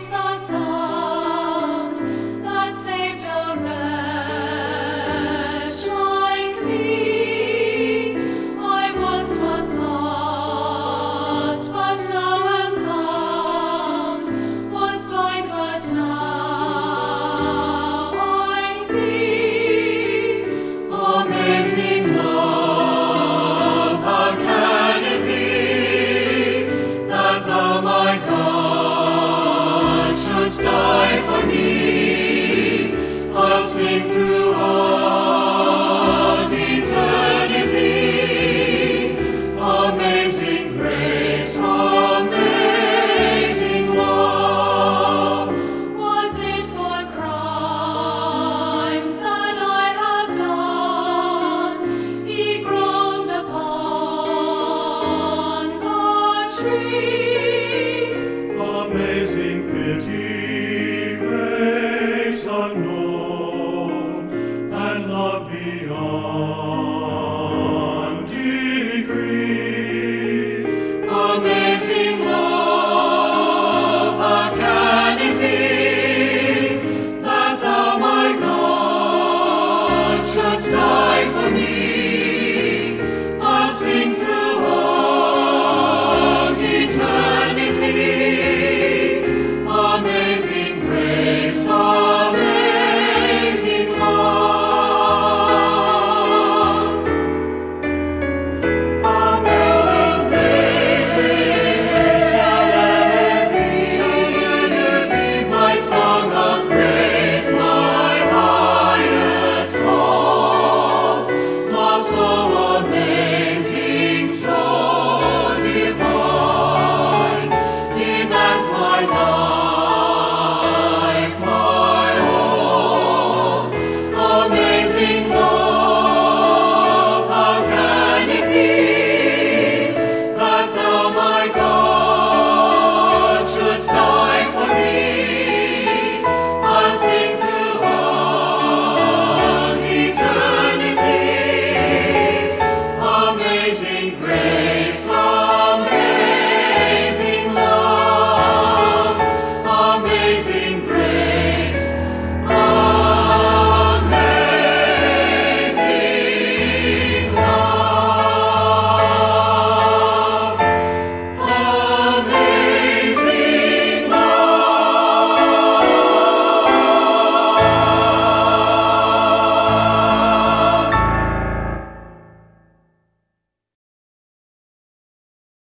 sweet the sound that saved a wretch like me. I once was lost, but now am found, was blind, but now I see. Amazing love, how can it be that thou, my God, shouldst die for me? I'll sing throughout eternity. Amazing grace, amazing love. Was it for crimes that I have done He groaned upon the tree? Amazing pity, grace unknown, and love beyond.